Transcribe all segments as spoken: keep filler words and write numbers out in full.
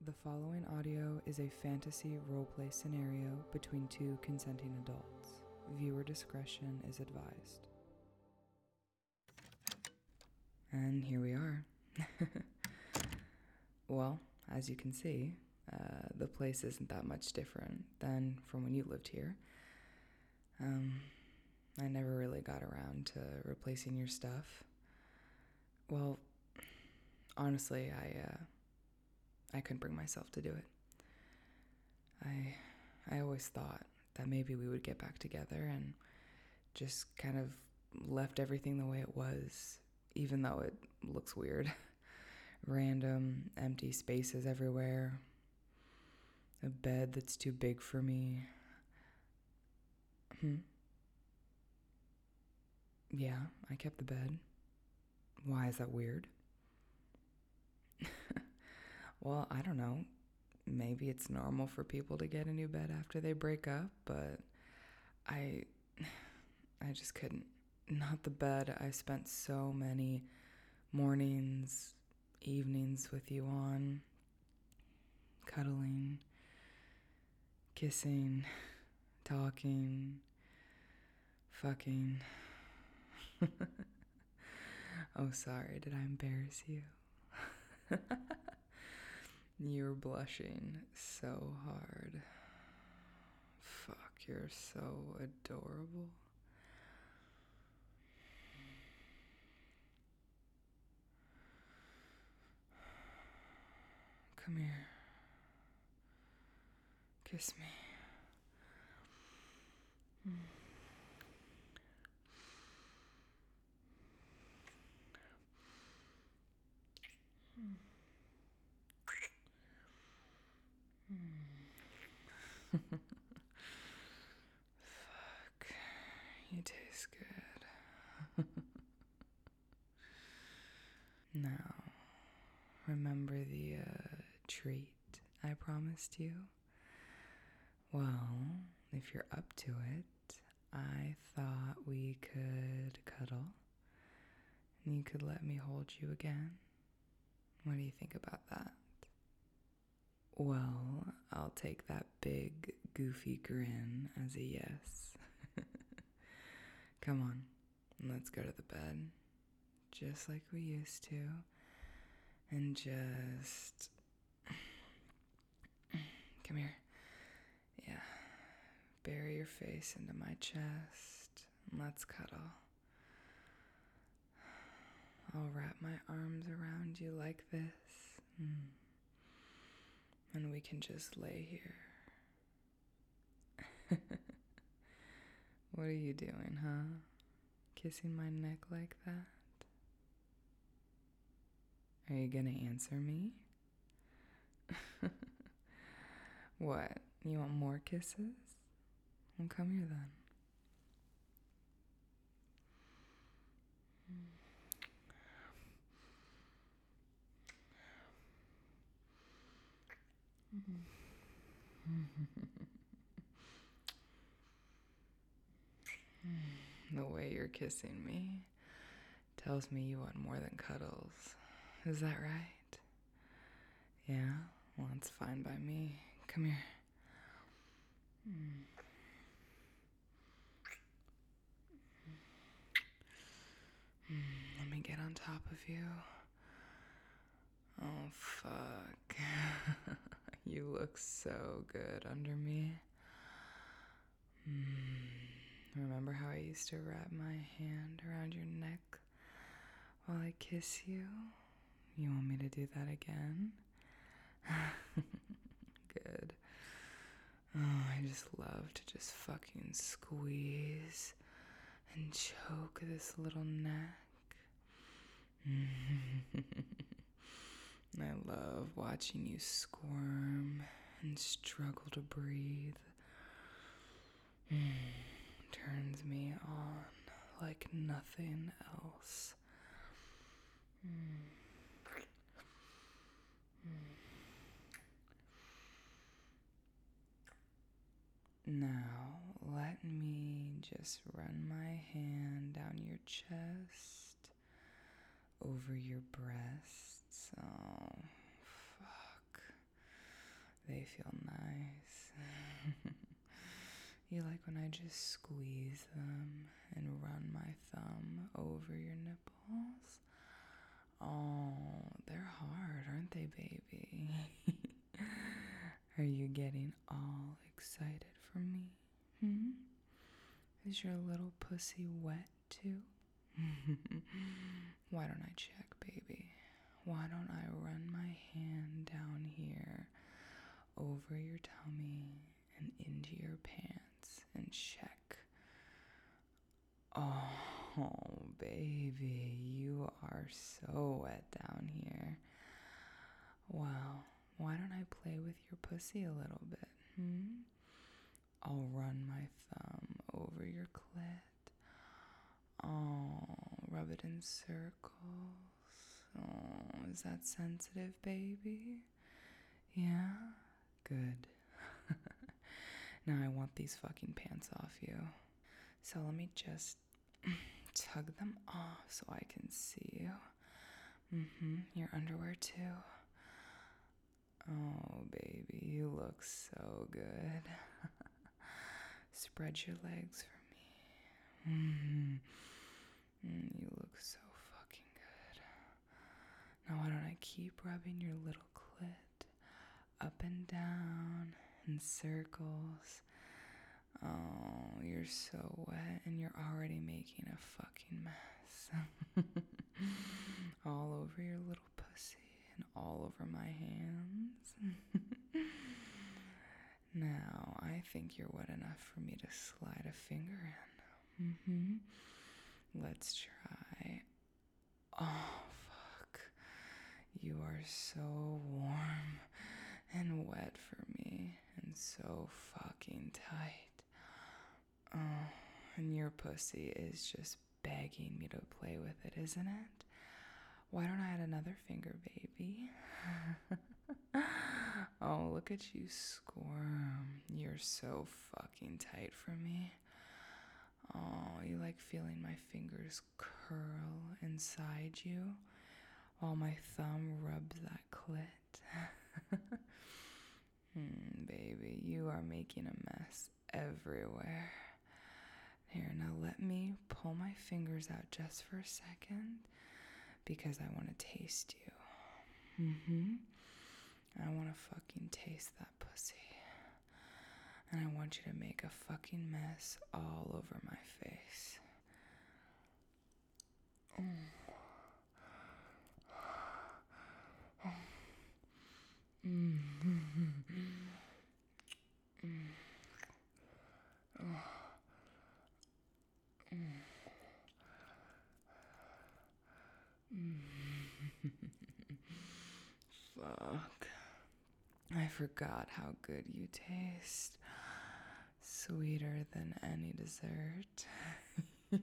The following audio is a fantasy roleplay scenario between two consenting adults. Viewer discretion is advised. And here we are. Well, as you can see, uh, the place isn't that much different than from when you lived here. Um, I never really got around to replacing your stuff. Well, honestly, I, uh, I couldn't bring myself to do it. I, I always thought that maybe we would get back together and just kind of left everything the way it was, even though it looks weird. Random, empty spaces everywhere. A bed that's too big for me. Hmm? Yeah, I kept the bed. Why is that weird? Well, I don't know. Maybe it's normal for people to get a new bed after they break up, but I I just couldn't. Not the bed I spent so many mornings, evenings with you on, cuddling, kissing, talking, fucking. Oh, sorry, did I embarrass you? You're blushing so hard. Fuck, you're so adorable. Come here. Kiss me. Mm. Mm. Mm. Fuck. You taste good. Now, remember the uh, treat I promised you? Well, if you're up to it, I thought we could cuddle and you could let me hold you again. What do you think about that? Well, I'll take that big, goofy grin as a yes. Come on, let's go to the bed, just like we used to, and just... Come here. Yeah, bury your face into my chest, and let's cuddle. I'll wrap my arms around you like this, mm. and we can just lay here. What are you doing, huh? Kissing my neck like that? Are you gonna answer me? What? You want more kisses? Well, come here then. The way you're kissing me tells me you want more than cuddles. Is that right? Yeah? Well, it's fine by me. Come here. Mm. Mm, let me get on top of you. Oh, fuck. You look so good under me. Mm. Remember how I used to wrap my hand around your neck while I kiss you? You want me to do that again? Good. Oh, I just love to just fucking squeeze and choke this little neck. I love watching you squirm and struggle to breathe. Turns me on like nothing else. Now, let me just run my hand down your chest, over your breasts. Oh, fuck. they feel nice. You like when I just squeeze them and run my thumb over your nipples? Oh, they're hard, aren't they, baby? Are you getting all excited for me? Hmm? Is your little pussy wet too? Why don't I check, baby? Why don't I run my hand down here over your tummy and into your pants and check? Oh, baby, you are so wet down here. Wow, why don't I play with your pussy a little bit, hmm? I'll run my thumb over your clit. Oh, rub it in circles. Oh, is that sensitive, baby? Yeah? Good. Now I want these fucking pants off you. So let me just tug them off so I can see you. Mm-hmm, your underwear too. Oh, baby, you look so good. Spread your legs for me. Mm-hmm. Mm, you look so fucking good. Now why don't I keep rubbing your little clit up and down in circles. Oh, you're so wet and you're already making a fucking mess. All over your little pussy and all over my hands. Now, I think you're wet enough for me to slide a finger in. Mm-hmm. Let's try. Oh, fuck. You are so warm and wet for me and so fucking tight. Oh, and your pussy is just begging me to play with it, isn't it? Why don't I add another finger, baby? Oh, look at you squirm. You're so fucking tight for me. Oh, you like feeling my fingers curl inside you while my thumb rubs that clit. Hmm, baby, you are making a mess everywhere. Here, now let me pull my fingers out just for a second because I want to taste you. Mm-hmm. I want to fucking taste that pussy. And I want you to make a fucking mess all over my face. Mm. Mm. Mm. Oh. Mm. Mm. Fuck. I forgot how good you taste. Sweeter than any dessert. mm,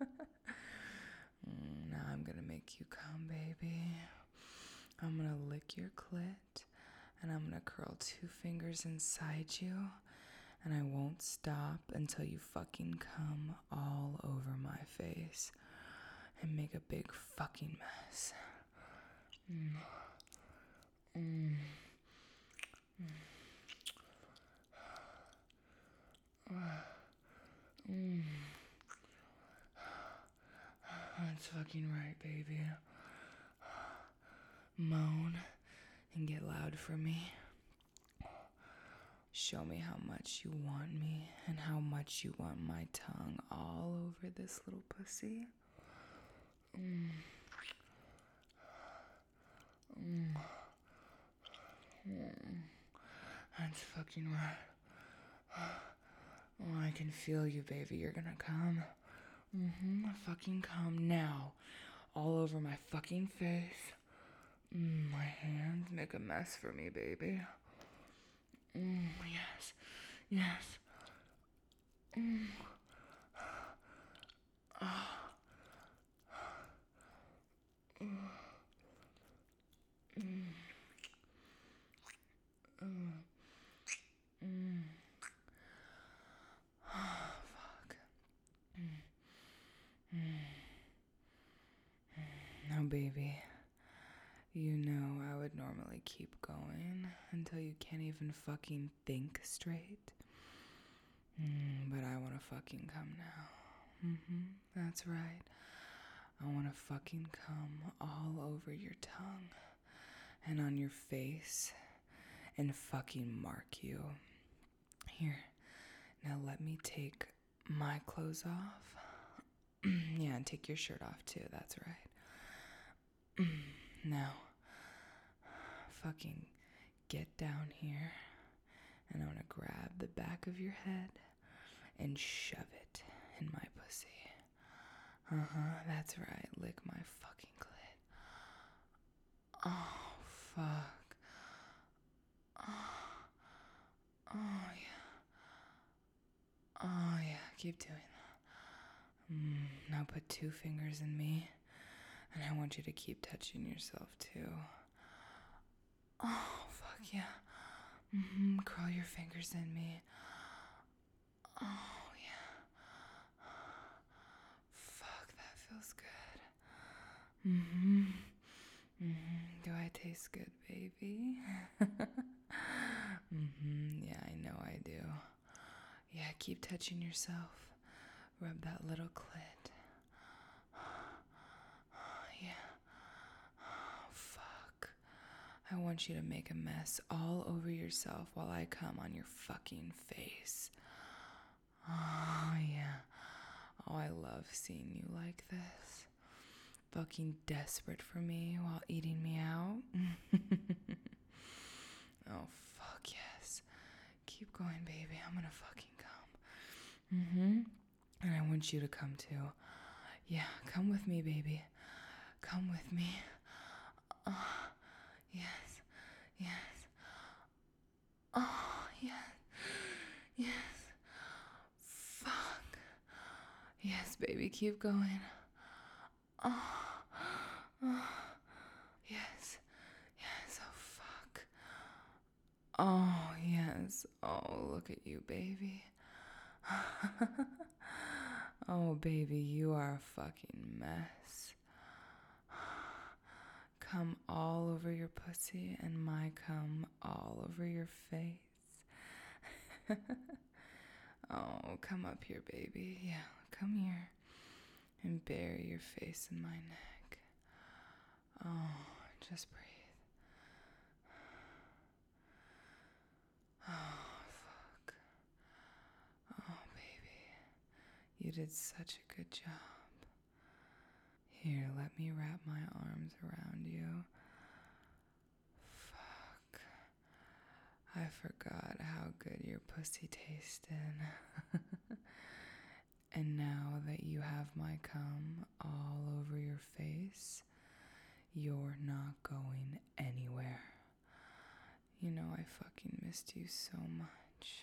now I'm gonna make you come, baby. I'm gonna lick your clit, and I'm gonna curl two fingers inside you, and I won't stop until you fucking come all over my face and make a big fucking mess. Mm. Mm. Mm. Mm. That's fucking right, baby. Moan and get loud for me. Show me how much you want me and how much you want my tongue all over this little pussy. Mm. Mm. Mm. That's fucking right. Oh, I can feel you, baby. You're gonna come. Mm-hmm. Fucking come now. All over my fucking face. Mm, my hands make a mess for me, baby. Mm, yes. Yes. Mm. Oh. Mm. Mm. Mm. Mm. Oh, fuck. Mm. Mm. Now, baby, you know I would normally keep keep going until you can't even fucking think straight. Mm, but I want to fucking come now. Mm-hmm, that's right. I want to fucking come all over your tongue and on your face and fucking mark you. Here, now let me take my clothes off. Yeah, and take your shirt off too, that's right. Now, fucking get down here, and I'm gonna grab the back of your head and shove it in my pussy. Uh-huh, that's right, lick my fucking clit. Oh, fuck. Oh, oh yeah. Oh yeah, keep doing that. Mm, now put two fingers in me, and I want you to keep touching yourself too. Oh, fuck yeah. Mm-hmm, curl your fingers in me. Oh yeah. Fuck, that feels good. Mm-hmm. Mm-hmm. Do I taste good, baby? Mm-hmm. Yeah, I know I do. Yeah, keep touching yourself. Rub that little clit. Yeah. Oh, fuck. I want you to make a mess all over yourself while I come on your fucking face. Oh, yeah. Oh, I love seeing you like this. Fucking desperate for me while eating me out. Oh, fuck yes. Keep going, baby. I'm gonna fucking come. Mm-hmm. And I want you to come too. Yeah, come with me, baby. Come with me. Oh, yes. Yes. Oh, yes. Yes. Fuck. Yes, baby, keep going. Oh. Oh. Yes. Yes. Oh, fuck. Oh, yes. Oh, look at you, baby. Oh, baby, you are a fucking mess. Come all over your pussy and my cum all over your face. Oh, come up here, baby. Yeah, come here and bury your face in my neck. Oh, just breathe. Oh, fuck. Oh, baby. You did such a good job. Here, let me wrap my arms around you. Fuck. I forgot how good your pussy tasted. And now that you have my cum all over your face, you're not going anywhere. You know I fucking missed you so much.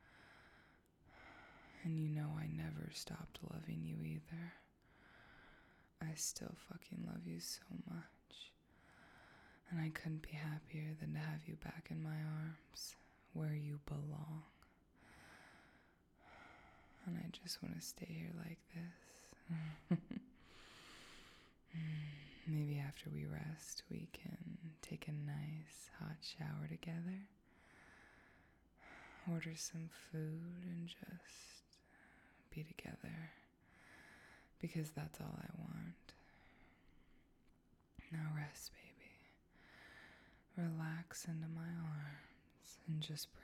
And you know I never stopped loving you either. I still fucking love you so much. And I couldn't be happier than to have you back in my arms, where you belong. And I just want to stay here like this. Maybe after we rest, we can take a nice hot shower together, order some food, and just be together. Because that's all I want. Now rest, baby. Relax into my arms and just breathe.